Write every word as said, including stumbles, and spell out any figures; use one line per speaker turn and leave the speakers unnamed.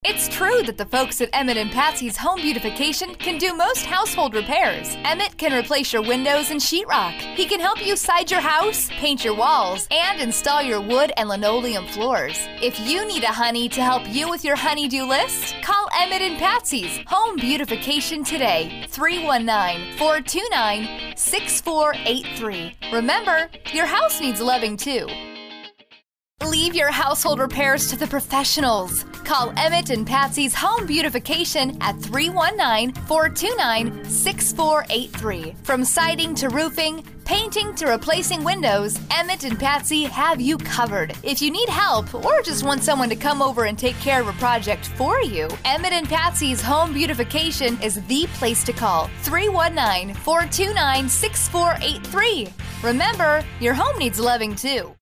It's true that the folks at Emmett and Patsy's Home Beautification can do most household repairs. Emmett can replace your windows and sheetrock. He can help you side your house, paint your walls, and install your wood and linoleum floors. If you need a honey to help you with your honey-do list, call Emmett and Patsy's Home Beautification today. three one nine, four two nine, six four eight three. Remember, your house needs loving too. Leave your household repairs to the professionals. Call Emmett and Patsy's Home Beautification at three one nine, four two nine, six four eight three. From siding to roofing, painting to replacing windows, Emmett and Patsy have you covered. If you need help or just want someone to come over and take care of a project for you, Emmett and Patsy's Home Beautification is the place to call. three one nine, four two nine, six four eight three. Remember, your home needs loving too.